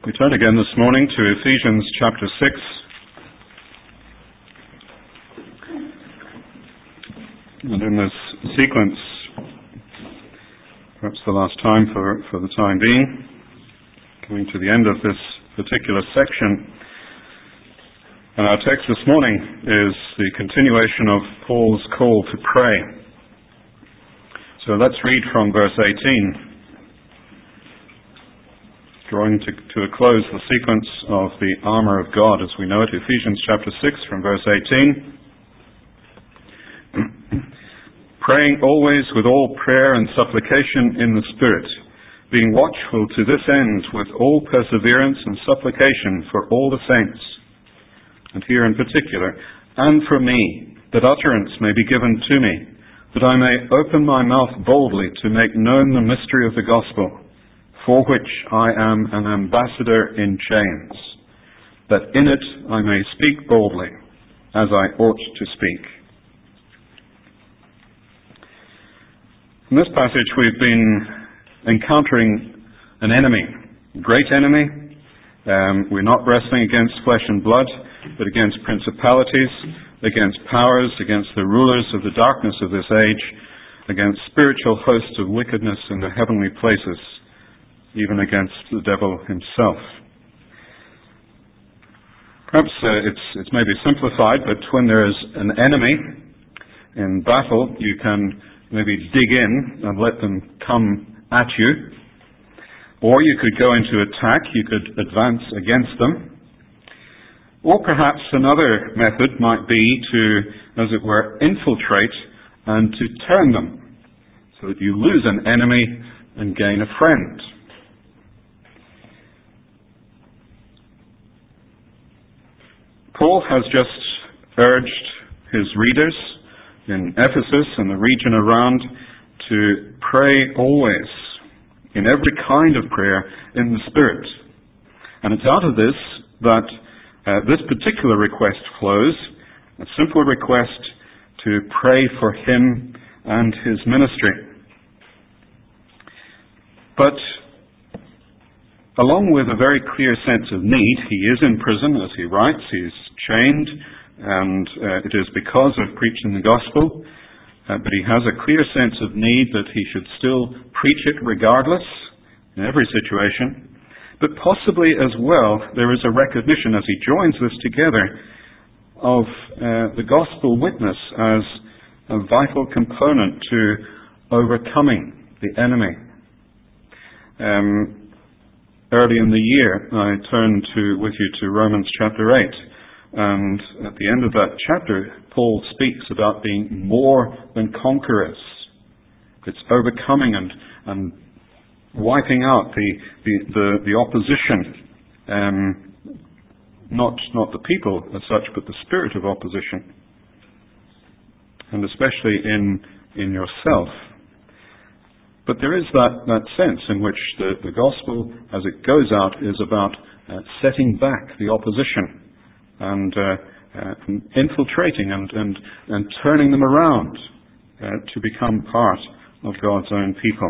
We turn again this morning to Ephesians chapter 6. And in this sequence, perhaps the last time for the time being, coming to the end of this particular section, and our text this morning is the continuation of Paul's call to pray. So let's read from verse 18. Drawing to a close the sequence of the armor of God as we know it, Ephesians chapter 6 from verse 18. Praying always with all prayer and supplication in the Spirit, being watchful to this end with all perseverance and supplication for all the saints, and here in particular, and for me, that utterance may be given to me, that I may open my mouth boldly to make known the mystery of the gospel, for which I am an ambassador in chains, that in it I may speak boldly, as I ought to speak. In this passage we've been encountering an enemy, a great enemy. We're not wrestling against flesh and blood, but against principalities, against powers, against the rulers of the darkness of this age, against spiritual hosts of wickedness in the heavenly places, even against the devil himself. Perhaps it's maybe simplified, but when there is an enemy in battle, you can maybe dig in and let them come at you. Or you could go into attack, you could advance against them. Or perhaps another method might be to, as it were, infiltrate and to turn them, so that you lose an enemy and gain a friend. Paul has just urged his readers in Ephesus and the region around to pray always, in every kind of prayer, in the Spirit. And it's out of this that this particular request flows, a simple request to pray for him and his ministry. But along with a very clear sense of need, he is in prison, as he writes, he's chained, and it is because of preaching the gospel, but he has a clear sense of need that he should still preach it regardless, in every situation. But possibly as well, there is a recognition, as he joins this together, of the gospel witness as a vital component to overcoming the enemy. Early in the year, I turned with you to Romans chapter 8, and at the end of that chapter, Paul speaks about being more than conquerors. It's overcoming and wiping out the opposition, not the people as such, but the spirit of opposition, and especially in yourself. But there is that sense in which the gospel, as it goes out, is about setting back the opposition and infiltrating and turning them around to become part of God's own people.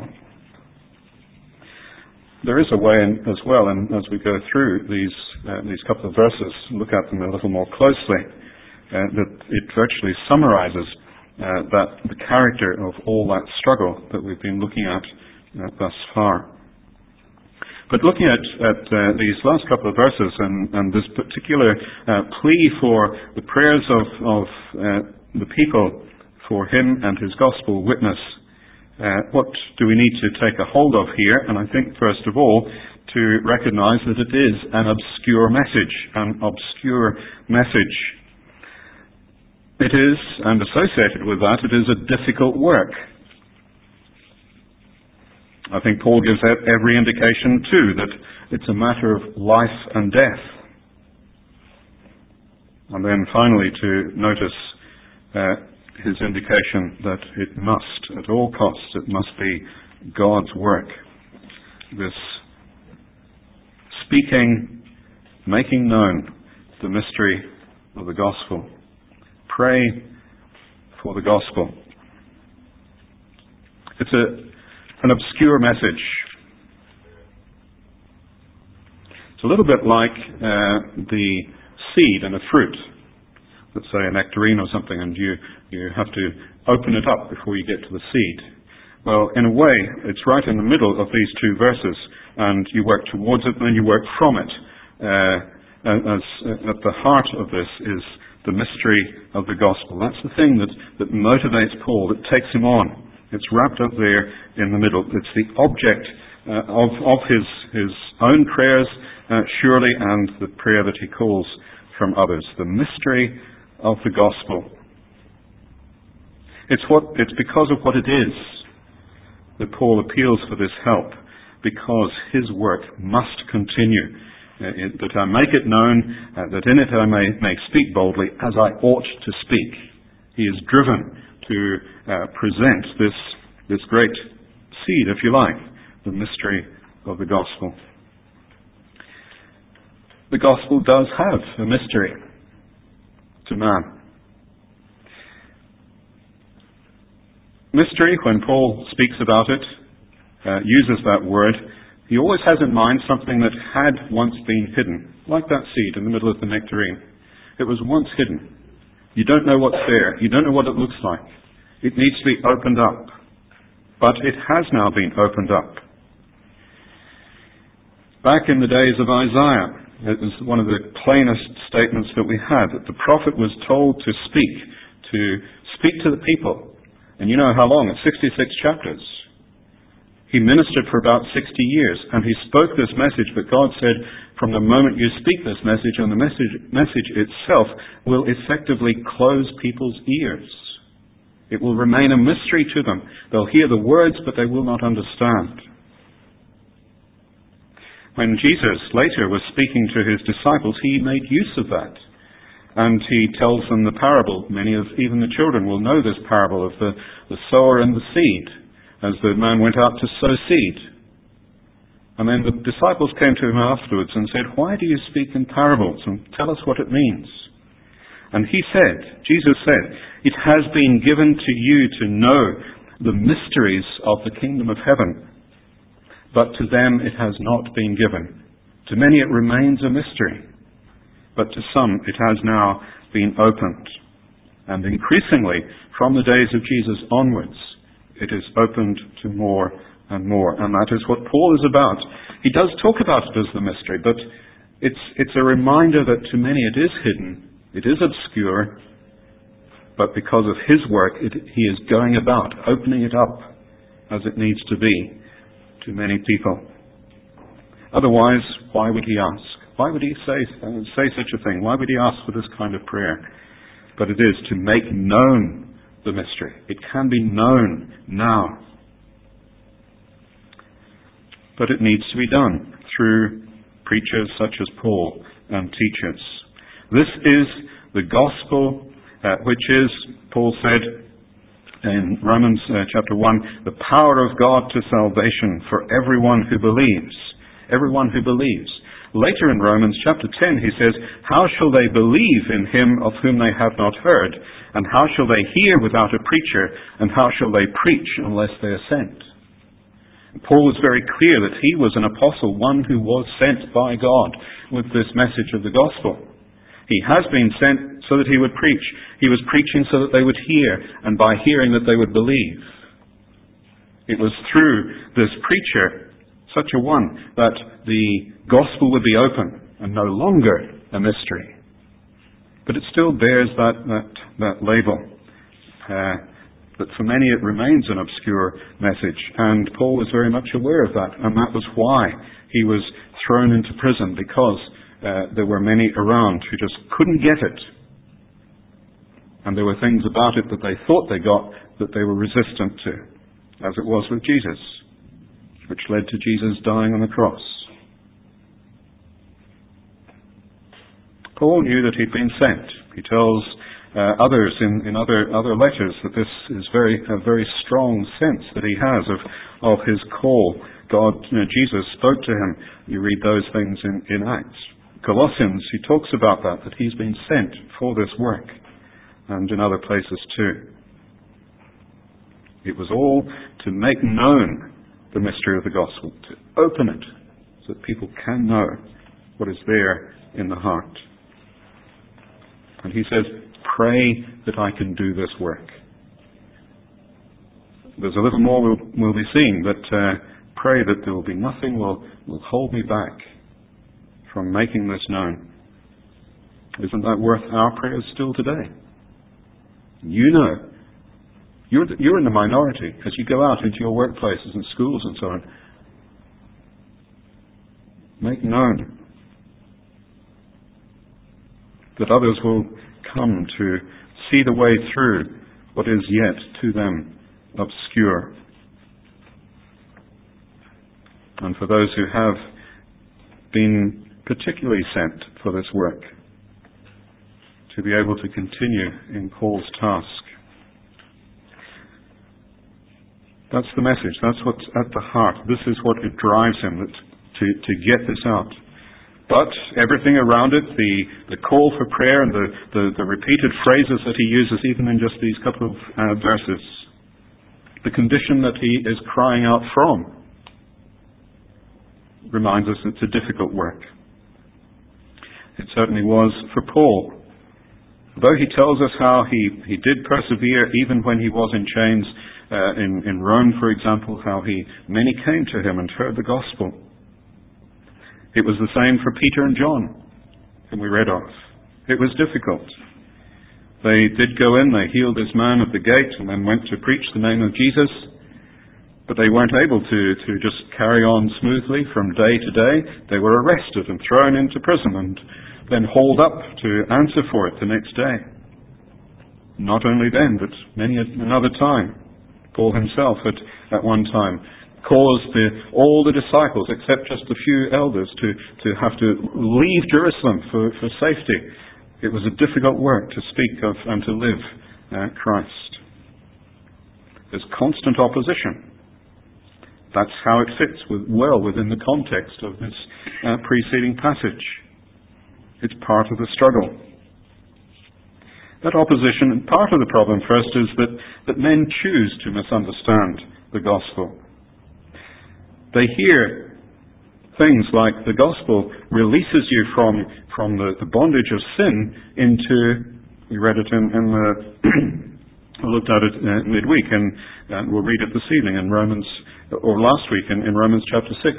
There is a way as well, and as we go through these couple of verses, look at them a little more closely, that it virtually summarizes the character of all that struggle that we've been looking at thus far. But looking at these last couple of verses and this particular plea for the prayers of the people for him and his gospel witness, what do we need to take a hold of here? And I think, first of all, to recognize that it is an obscure message. It is, and associated with that, it is a difficult work. I think Paul gives every indication too that it's a matter of life and death. And then finally to notice his indication that it must, at all costs, it must be God's work. This speaking, making known the mystery of the gospel. Pray for the gospel. It's an obscure message. It's a little bit like the seed in a fruit. Let's say a nectarine or something, and you have to open it up before you get to the seed. Well, in a way, it's right in the middle of these two verses, and you work towards it, and then you work from it. At the heart of this is the mystery of the gospel. That's the thing that motivates Paul, that takes him on. It's wrapped up there in the middle. It's the object of his own prayers, surely, and the prayer that he calls from others. The mystery of the gospel. It's because of what it is that Paul appeals for this help, because his work must continue, that I make it known, that in it I may speak boldly as I ought to speak. He is driven to present this great seed, if you like, the mystery of the gospel. The gospel does have a mystery to man. Mystery, when Paul speaks about it, uses that word, he always has in mind something that had once been hidden, like that seed in the middle of the nectarine. It was once hidden. You don't know what's there. You don't know what it looks like. It needs to be opened up. But it has now been opened up. Back in the days of Isaiah, it was one of the plainest statements that we had, that the prophet was told to speak to the people. And you know how long? It's 66 chapters. He ministered for about 60 years, and he spoke this message, but God said, from the moment you speak this message, and the message itself will effectively close people's ears. It will remain a mystery to them. They'll hear the words, but they will not understand. When Jesus later was speaking to his disciples, he made use of that. And he tells them the parable. Many of even the children will know this parable of the sower and the seed, as the man went out to sow seed. And then the disciples came to him afterwards and said, "Why do you speak in parables? And tell us what it means." And Jesus said, "It has been given to you to know the mysteries of the kingdom of heaven, but to them it has not been given. To many it remains a mystery, but to some it has now been opened." And increasingly, from the days of Jesus onwards, it is opened to more and more. And that is what Paul is about. He does talk about it as the mystery, but it's a reminder that to many it is hidden, it is obscure, but because of his work, he is going about opening it up as it needs to be to many people. Otherwise, why would he ask? Why would he say such a thing? Why would he ask for this kind of prayer? But it is to make known the mystery. It can be known now. But it needs to be done through preachers such as Paul and teachers. This is the gospel, which is, Paul said in Romans chapter 1, the power of God to salvation for everyone who believes. Everyone who believes. Later in Romans chapter 10 he says, "How shall they believe in him of whom they have not heard? And how shall they hear without a preacher? And how shall they preach unless they are sent?" Paul was very clear that he was an apostle, one who was sent by God with this message of the gospel. He has been sent so that he would preach. He was preaching so that they would hear, and by hearing that they would believe. It was through this preacher, such a one, that the gospel would be open and no longer a mystery. But it still bears that label. But for many it remains an obscure message, and Paul was very much aware of that, and that was why he was thrown into prison, because there were many around who just couldn't get it. And there were things about it that they thought they got that they were resistant to, as it was with Jesus, which led to Jesus dying on the cross. Paul knew that he'd been sent. He tells others in other letters that this is a very strong sense that he has of his call. Jesus spoke to him. You read those things in Acts. Colossians, he talks about that he's been sent for this work, and in other places too. It was all to make known the mystery of the gospel, to open it so that people can know what is there in the heart. And he says, pray that I can do this work. There's a little more we'll be seeing, but pray that there will be nothing will hold me back from making this known. Isn't that worth our prayers still today? You know, you're in the minority as you go out into your workplaces and schools and so on. Make known that others will come to see the way through what is yet to them obscure. And for those who have been particularly sent for this work, to be able to continue in Paul's task. That's the message. That's what's at the heart. This is what it drives him to get this out. But everything around it, the call for prayer and the repeated phrases that he uses even in just these couple of verses, the condition that he is crying out from, reminds us it's a difficult work. It certainly was for Paul. Though he tells us how he did persevere even when he was in chains, in Rome, for example, how many came to him and heard the gospel. It was the same for Peter and John, whom we read of. It was difficult. They did go in, they healed this man at the gate, and then went to preach the name of Jesus, but they weren't able to just carry on smoothly from day to day. They were arrested and thrown into prison and then hauled up to answer for it the next day. Not only then, but many another time. Paul himself had at one time caused all the disciples, except just a few elders, to have to leave Jerusalem for safety. It was a difficult work to speak of and to live Christ. There's constant opposition. That's how it fits well within the context of this preceding passage. It's part of the struggle. That opposition, and part of the problem first, is that men choose to misunderstand the gospel. They hear things like the gospel releases you from the bondage of sin into, we read it in the, I looked at it midweek, and we'll read it this evening in Romans, or last week in Romans chapter 6,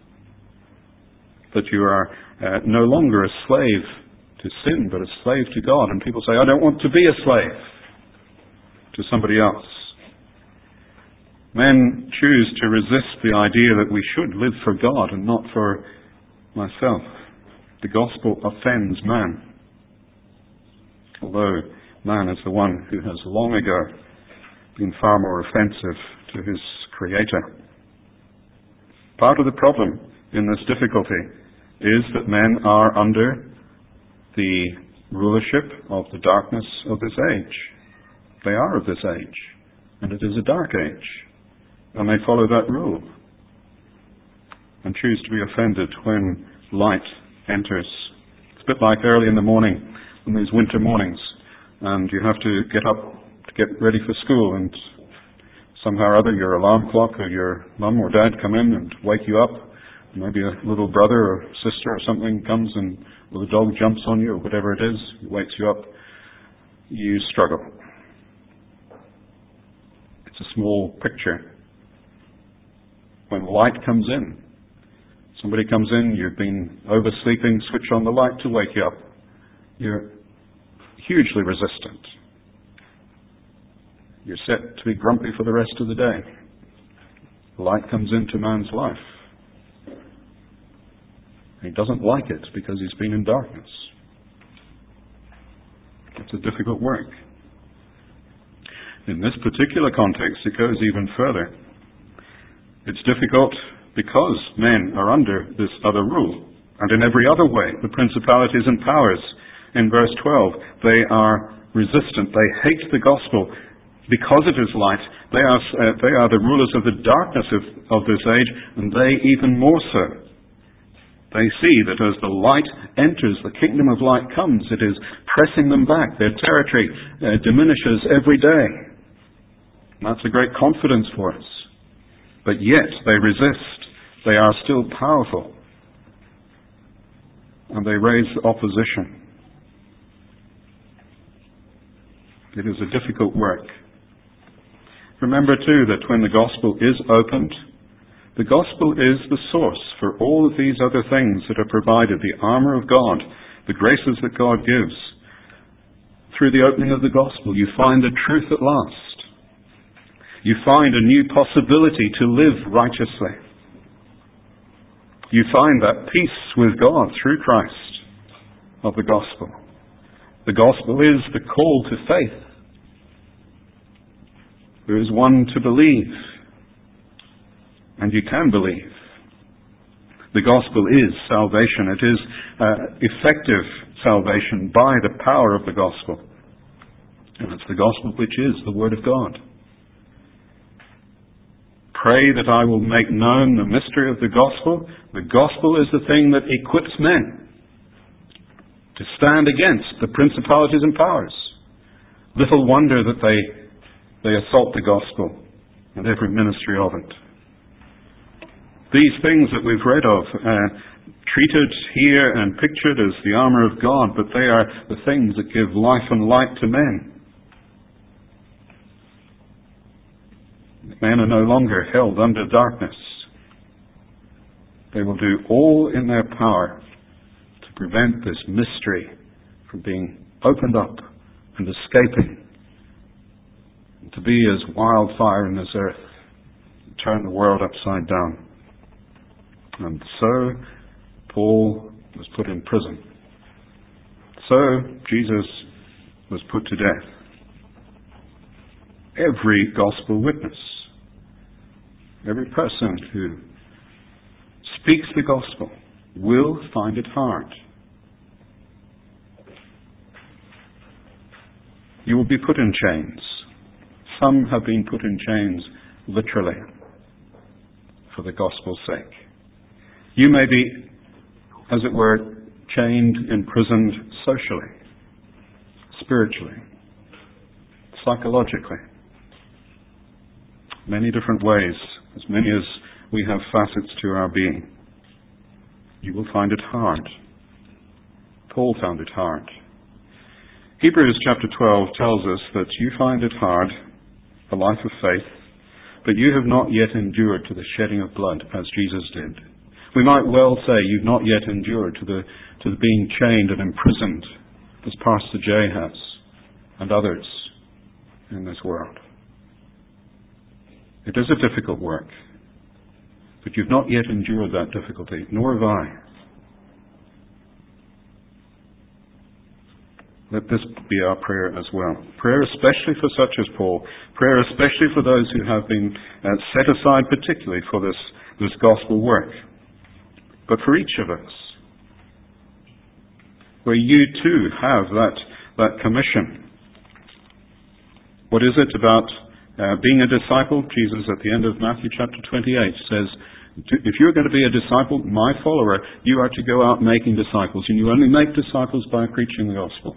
that you are no longer a slave to sin, but a slave to God. And people say, I don't want to be a slave to somebody else. Men choose to resist the idea that we should live for God and not for myself. The gospel offends man, although man is the one who has long ago been far more offensive to his Creator. Part of the problem in this difficulty is that men are under the rulership of the darkness of this age. They are of this age, and it is a dark age, and they follow that rule and choose to be offended when light enters. It's a bit like early in the morning, in these winter mornings, and you have to get up to get ready for school, and somehow or other your alarm clock or your mum or dad come in and wake you up. Maybe a little brother or sister or something comes and the dog jumps on you or whatever it is, it wakes you up. You struggle. It's a small picture. When light comes in, somebody comes in, you've been oversleeping, switch on the light to wake you up. You're hugely resistant. You're set to be grumpy for the rest of the day. Light comes into man's life. He doesn't like it because he's been in darkness. It's a difficult work. In this particular context, it goes even further. It's difficult because men are under this other rule. And in every other way, the principalities and powers, in verse 12, they are resistant. They hate the gospel because it is light. They are the rulers of the darkness of this age, and they even more so. They see that as the light enters, the kingdom of light comes. It is pressing them back. Their territory diminishes every day. And that's a great confidence for us. But yet they resist. They are still powerful. and they raise opposition. It is a difficult work. Remember too that when the gospel is opened, the gospel is the source for all of these other things that are provided, the armor of God, the graces that God gives. Through the opening of the gospel, you find the truth at last. You find a new possibility to live righteously. You find that peace with God through Christ of the gospel. The gospel is the call to faith. There is one to believe, and you can believe. The gospel is salvation. It is effective salvation by the power of the gospel. And it's the gospel which is the Word of God. Pray that I will make known the mystery of the gospel. The gospel is the thing that equips men to stand against the principalities and powers. Little wonder that they assault the gospel and every ministry of it. These things that we've read of, treated here and pictured as the armor of God, but they are the things that give life and light to men. Men are no longer held under darkness. They will do all in their power to prevent this mystery from being opened up and escaping, and to be as wildfire in this earth, and turn the world upside down. And so Paul was put in prison. So Jesus was put to death. Every gospel witness, every person who speaks the gospel will find it hard. You will be put in chains. Some have been put in chains literally for the gospel's sake. You may be, as it were, chained, imprisoned socially, spiritually, psychologically. Many different ways, as many as we have facets to our being. You will find it hard. Paul found it hard. Hebrews chapter 12 tells us that you find it hard, the life of faith, but you have not yet endured to the shedding of blood as Jesus did. We might well say you've not yet endured to the being chained and imprisoned as Pastor Jay has and others in this world. It is a difficult work, but you've not yet endured that difficulty, nor have I. Let this be our prayer as well. Prayer especially for such as Paul. Prayer especially for those who have been set aside particularly for this gospel work. But for each of us, where you too have that commission. What is it about being a disciple? Jesus at the end of Matthew chapter 28 says, if you're going to be a disciple, my follower, you are to go out making disciples. And you only make disciples by preaching the gospel.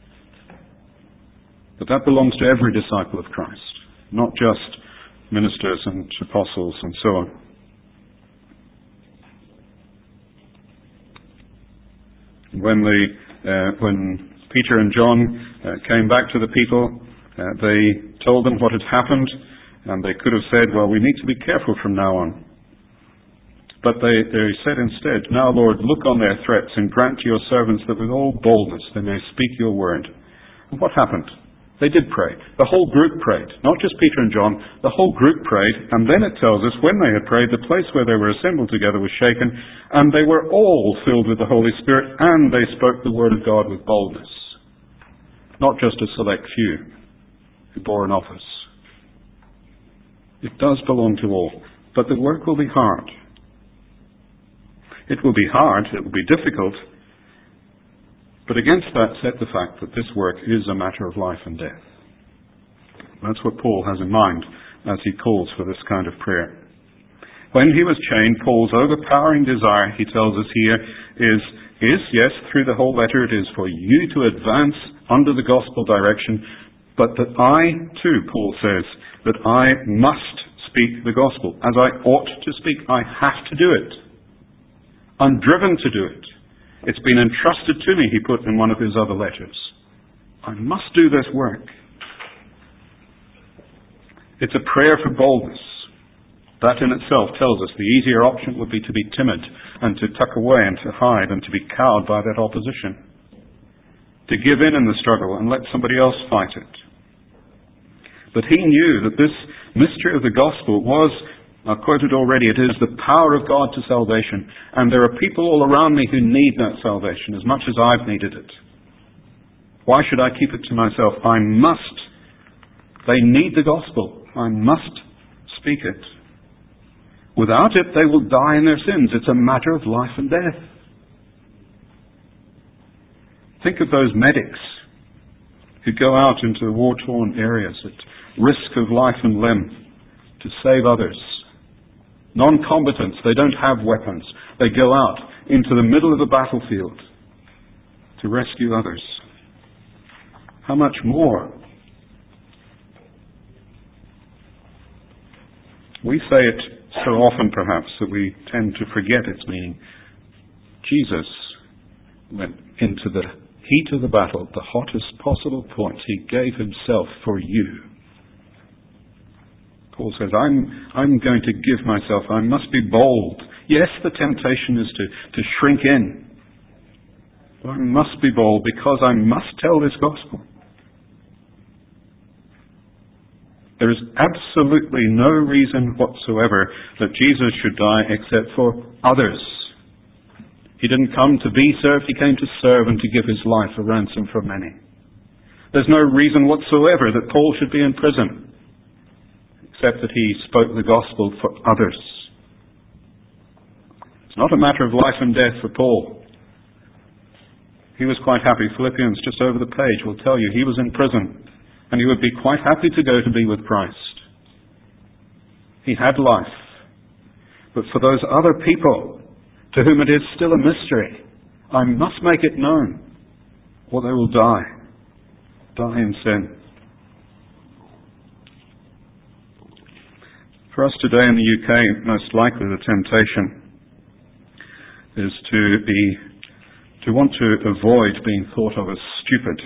But that belongs to every disciple of Christ, not just ministers and apostles and so on. When Peter and John came back to the people, they told them what had happened, and they could have said, well, we need to be careful from now on. But they said instead, now, Lord, look on their threats and grant to your servants that with all boldness they may speak your word. And what happened? They did pray. The whole group prayed. Not just Peter and John. The whole group prayed. And then it tells us when they had prayed, the place where they were assembled together was shaken. And they were all filled with the Holy Spirit. And they spoke the word of God with boldness. Not just a select few who bore an office. It does belong to all. But the work will be hard. It will be hard. It will be difficult. But against that, set the fact that this work is a matter of life and death. That's what Paul has in mind as he calls for this kind of prayer. When he was chained, Paul's overpowering desire, he tells us here, is yes, through the whole letter, it is for you to advance under the gospel direction, but that I too, Paul says, that I must speak the gospel. As I ought to speak, I have to do it. I'm driven to do it. It's been entrusted to me, he put in one of his other letters. I must do this work. It's a prayer for boldness. That in itself tells us the easier option would be to be timid and to tuck away and to hide and to be cowed by that opposition. To give in the struggle and let somebody else fight it. But he knew that this mystery of the gospel was, I've quoted already, it is the power of God to salvation. And there are people all around me who need that salvation as much as I've needed it. Why should I keep it to myself? I must. They need the gospel. I must speak it. Without it, they will die in their sins. It's a matter of life and death. Think of those medics who go out into the war-torn areas at risk of life and limb to save others. Non-combatants, they don't have weapons. They go out into the middle of the battlefield to rescue others. How much more? We say it so often, perhaps, that we tend to forget its meaning. Jesus went into the heat of the battle, the hottest possible point. He gave himself for you. Paul says, I'm going to give myself. I must be bold. Yes, the temptation is to shrink in. But I must be bold because I must tell this gospel. There is absolutely no reason whatsoever that Jesus should die except for others. He didn't come to be served, he came to serve and to give his life a ransom for many. There's no reason whatsoever that Paul should be in prison, except that he spoke the gospel for others. It's not a matter of life and death for Paul. He was quite happy. Philippians, just over the page, will tell you he was in prison. And he would be quite happy to go to be with Christ. He had life. But for those other people to whom it is still a mystery, I must make it known, or they will die. Die in sin. For us today in the UK, most likely the temptation is to want to avoid being thought of as stupid.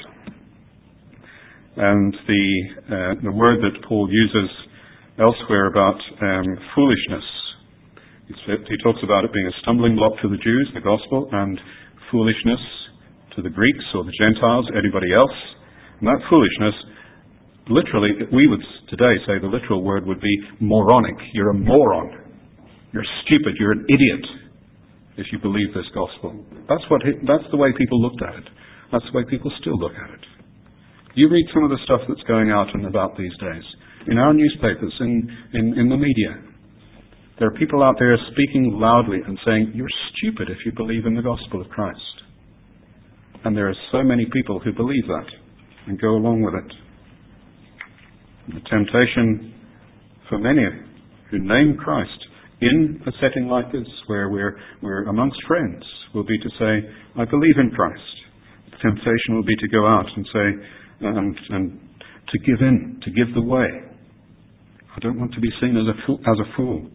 And the word that Paul uses elsewhere about foolishness, he talks about it being a stumbling block to the Jews, the gospel, and foolishness to the Greeks or the Gentiles, anybody else. And that foolishness, literally, we would today say the literal word would be moronic. You're a moron. You're stupid. You're an idiot if you believe this gospel. That's the way people looked at it. That's the way people still look at it. You read some of the stuff that's going out and about these days, in our newspapers, in the media. There are people out there speaking loudly and saying, you're stupid if you believe in the gospel of Christ. And there are so many people who believe that and go along with it. The temptation for many who name Christ in a setting like this, where we're amongst friends, will be to say, I believe in Christ. The temptation will be to go out and say, and to give in, to give the way. I don't want to be seen as a fool.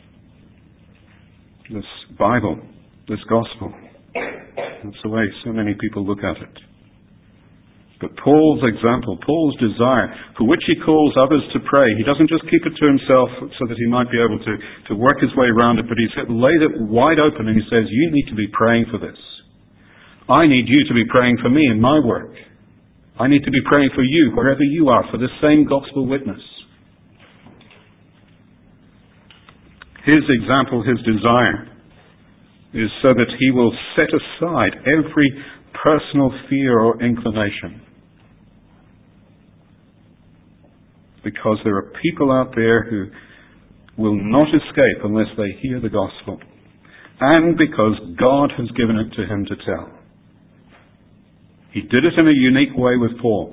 This Bible, this gospel, that's the way so many people look at it. But Paul's example, Paul's desire, for which he calls others to pray, he doesn't just keep it to himself so that he might be able to work his way around it, but he's laid it wide open and he says, you need to be praying for this. I need you to be praying for me in my work. I need to be praying for you, wherever you are, for this same gospel witness. His example, his desire, is so that he will set aside every personal fear or inclination. Because there are people out there who will not escape unless they hear the gospel. And because God has given it to him to tell. He did it in a unique way with Paul.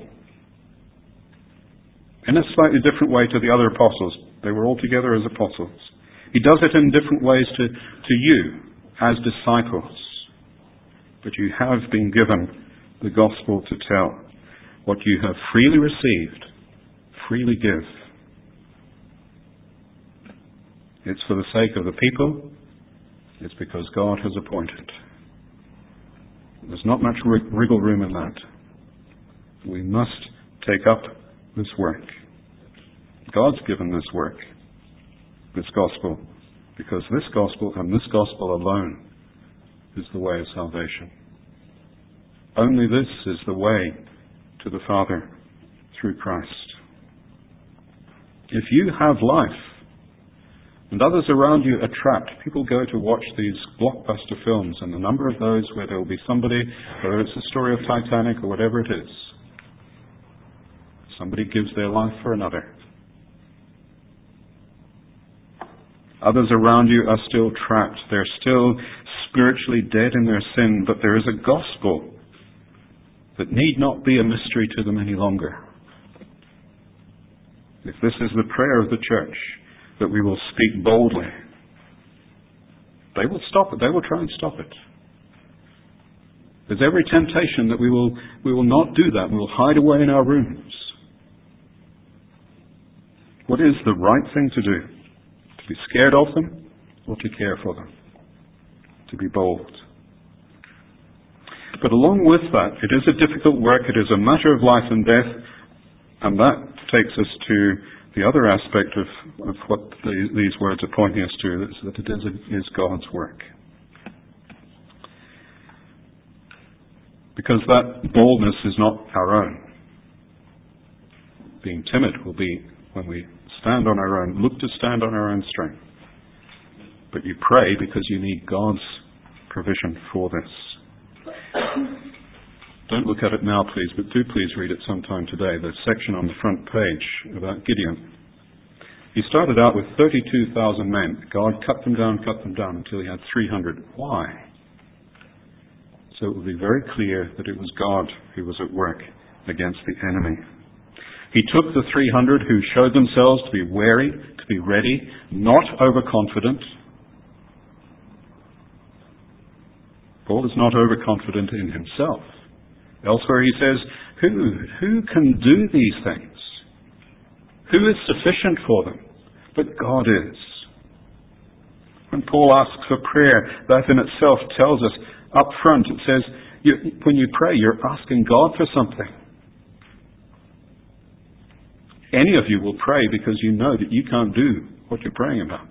In a slightly different way to the other apostles. They were all together as apostles. He does it in different ways to you as disciples. But you have been given the gospel to tell. What you have freely received, freely give. It's for the sake of the people. It's because God has appointed. There's not much wriggle room in that. We must take up this work. God's given this work, this gospel, because this gospel and this gospel alone is the way of salvation. Only this is the way to the Father through Christ. If you have life and others around you are trapped, people go to watch these blockbuster films, and a number of those where there will be somebody, whether it's the story of Titanic or whatever it is, somebody gives their life for another. Others around you are still trapped. They're still spiritually dead in their sin, but there is a gospel that need not be a mystery to them any longer. If this is the prayer of the church, that we will speak boldly, they will stop it. They will try and stop it. There's every temptation that we will not do that. We will hide away in our rooms. What is the right thing to do? To be scared of them or to care for them? To be bold. But along with that, it is a difficult work. It is a matter of life and death. And that takes us to the other aspect of what these words are pointing us to, is that it is God's work. Because that boldness is not our own. Being timid will be when we stand on our own, look to stand on our own strength. But you pray because you need God's provision for this. Don't look at it now, please, but do please read it sometime today, the section on the front page about Gideon. He started out with 32,000 men. God cut them down until he had 300. Why? So it will be very clear that it was God who was at work against the enemy. He took the 300 who showed themselves to be wary, to be ready, not overconfident. Paul is not overconfident in himself. Elsewhere he says, who can do these things? Who is sufficient for them? But God is. When Paul asks for prayer, that in itself tells us up front, it says, when you pray, you're asking God for something. Any of you will pray because you know that you can't do what you're praying about.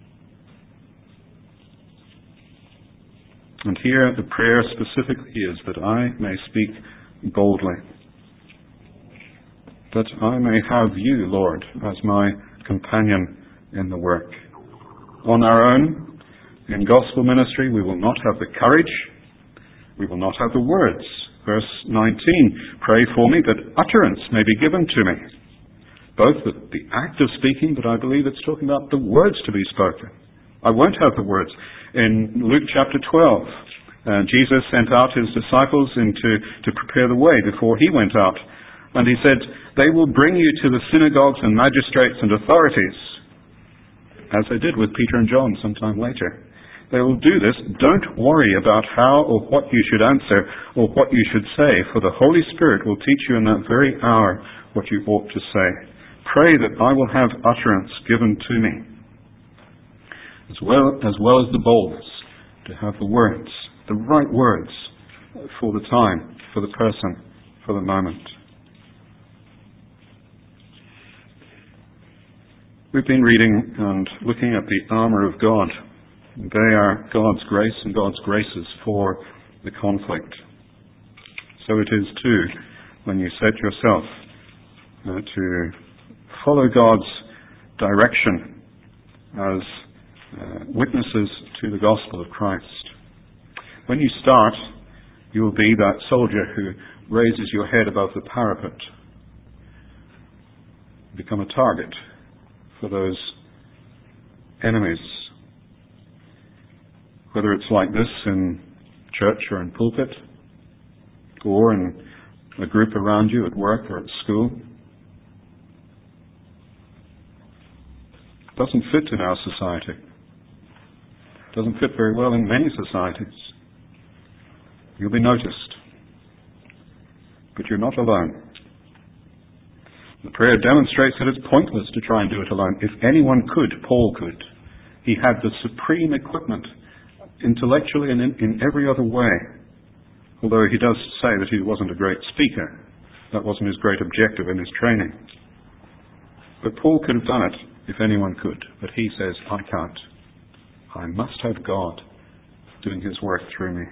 And here the prayer specifically is that I may speak boldly. That I may have you, Lord, as my companion in the work. On our own, in gospel ministry, we will not have the courage. We will not have the words. Verse 19, pray for me that utterance may be given to me. Both the act of speaking, but I believe it's talking about the words to be spoken. I won't have the words. In Luke chapter 12, Jesus sent out his disciples to prepare the way before he went out. And he said, they will bring you to the synagogues and magistrates and authorities, as they did with Peter and John sometime later. They will do this. Don't worry about how or what you should answer or what you should say, for the Holy Spirit will teach you in that very hour what you ought to say. Pray that I will have utterance given to me, as well as the boldness to have the words, the right words for the time, for the person, for the moment. We've been reading and looking at the armour of God. They are God's grace and God's graces for the conflict. So it is too when you set yourself to follow God's direction as witnesses to the gospel of Christ. When you start, you will be that soldier who raises your head above the parapet. Become a target for those enemies. Whether it's like this in church or in pulpit, or in a group around you at work or at school, doesn't fit in our society. Doesn't fit very well in many societies. You'll be noticed. But you're not alone. The prayer demonstrates that it's pointless to try and do it alone. If anyone could, Paul could. He had the supreme equipment, intellectually and in every other way, Although he does say that he wasn't a great speaker. That wasn't his great objective in his training. But Paul could have done it if anyone could. But he says, I can't. I must have God doing his work through me.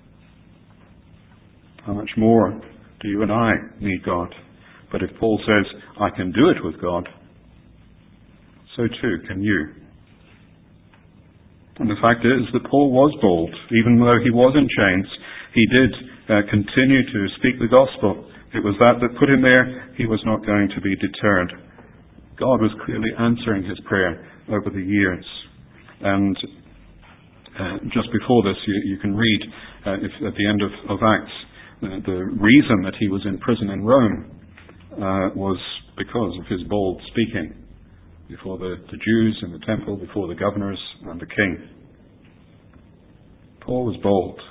How much more do you and I need God? But if Paul says, I can do it with God, so too can you. And the fact is that Paul was bold. Even though he was in chains, he did continue to speak the gospel. It was that put him there. He was not going to be deterred. God was clearly answering his prayer over the years. And just before this, you can read at the end of Acts, the reason that he was in prison in Rome was because of his bold speaking before the Jews in the temple, before the governors and the king. Paul was bold.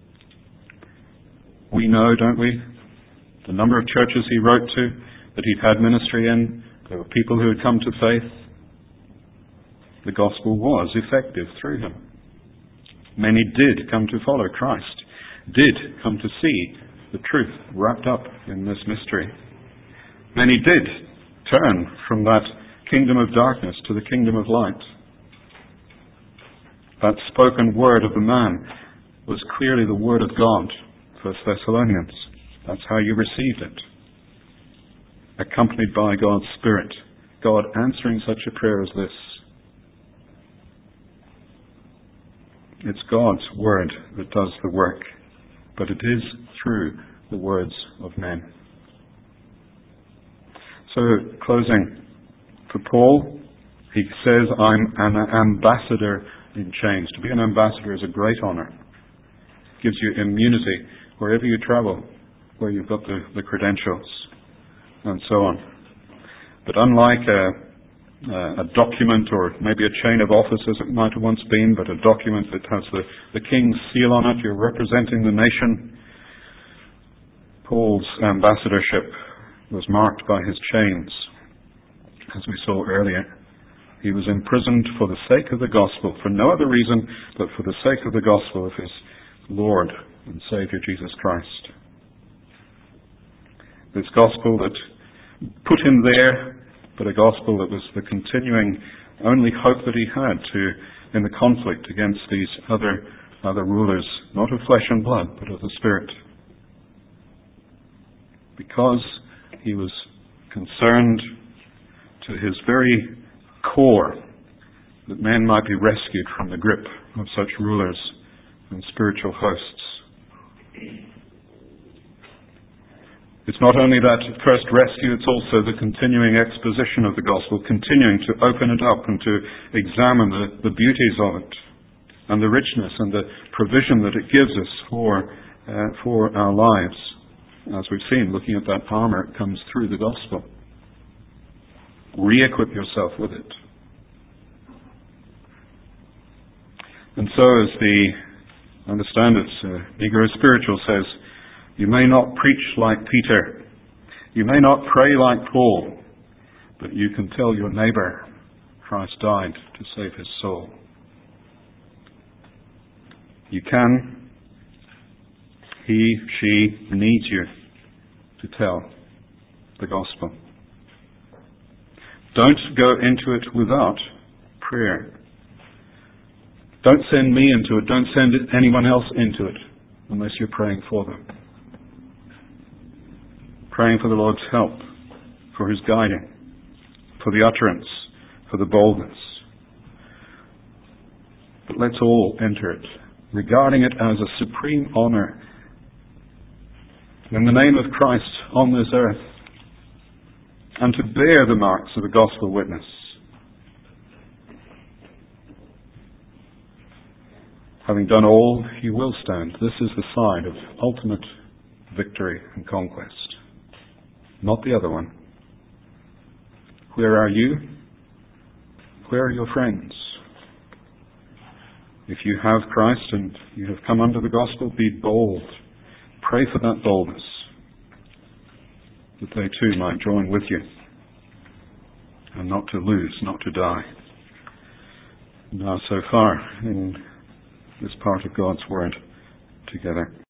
We know, don't we, the number of churches he wrote to, that he'd had ministry in. There were people who had come to faith. The gospel was effective through him. Many did come to follow Christ, did come to see the truth wrapped up in this mystery. Many did turn from that kingdom of darkness to the kingdom of light. That spoken word of the man was clearly the word of God, 1 Thessalonians. That's how you received it. Accompanied by God's Spirit. God answering such a prayer as this. It's God's word that does the work, but it is through the words of men. So, closing, for Paul, he says, I'm an ambassador in chains. To be an ambassador is a great honor. It gives you immunity wherever you travel, where you've got the credentials, and so on. But unlike a document, or maybe a chain of office as it might have once been, but a document that has the king's seal on it, you're representing the nation. Paul's ambassadorship was marked by his chains, as we saw earlier. He was imprisoned for the sake of the gospel, for no other reason but for the sake of the gospel of his Lord and Saviour Jesus Christ. This gospel that put him there, but a gospel that was the continuing only hope that he had in the conflict against these other rulers, not of flesh and blood, but of the Spirit. Because he was concerned to his very core that men might be rescued from the grip of such rulers and spiritual hosts. It's not only that first rescue, it's also the continuing exposition of the gospel, continuing to open it up and to examine the beauties of it and the richness and the provision that it gives us for our lives. As we've seen, looking at that armor, it comes through the gospel. Re-equip yourself with it. And so, as understand it, Negro Spiritual says, you may not preach like Peter, you may not pray like Paul, but you can tell your neighbor Christ died to save his soul. You can. He, she needs you to tell the gospel. Don't go into it without prayer. Don't send me into it. Don't send anyone else into it unless you're praying for them. Praying for the Lord's help, for his guiding, for the utterance, for the boldness. But let's all enter it, regarding it as a supreme honor in the name of Christ on this earth, and to bear the marks of a gospel witness. Having done all, you will stand. This is the side of ultimate victory and conquest, not the other one. Where are you? Where are your friends? If you have Christ and you have come under the gospel, be bold. Pray for that boldness, that they too might join with you, and not to lose, not to die. Now, so far in this part of God's Word together.